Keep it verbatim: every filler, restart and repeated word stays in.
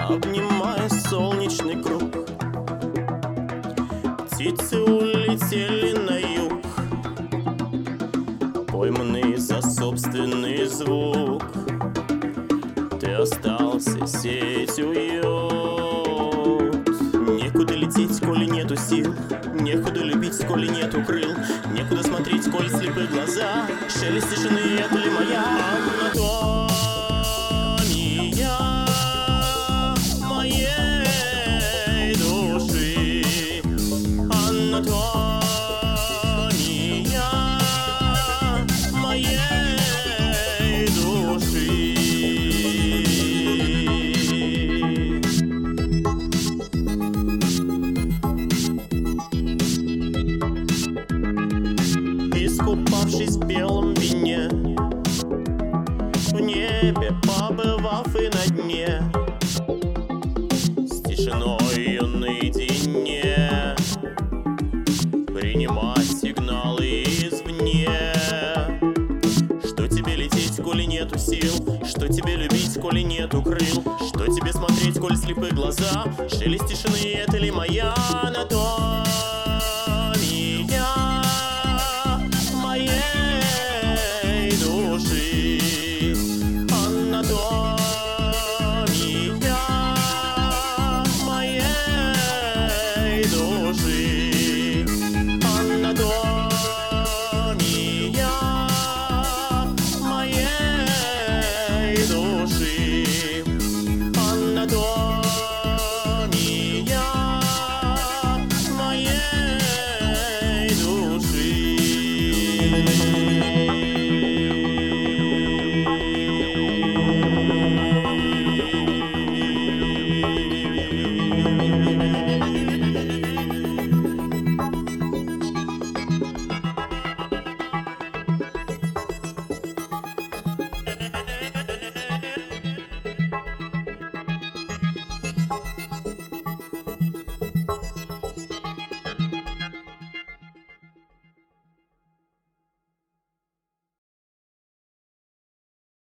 обнимая солнечный круг. Птицы улетели на юг, пойманный за собственный звук. Ты остался сеять уют. Некуда лететь, коли нету сил, некуда любить, коли нету крыл, некуда смотреть, коли слепы глаза. Шелест тишины — это ли моя анатомия моей души? Анатомия моей души. Искупавшись в белом вине, в небе побывав и на дне, с тишиною наедине, принимать сигналы извне. Что тебе лететь, коли нету сил? Что тебе любить, коли нету крыл? Что тебе смотреть, коль слепы глаза? Шелест тишины — это ли моя анатомия моей души? Анатомия моей души. Анатомия моей души. Анатомия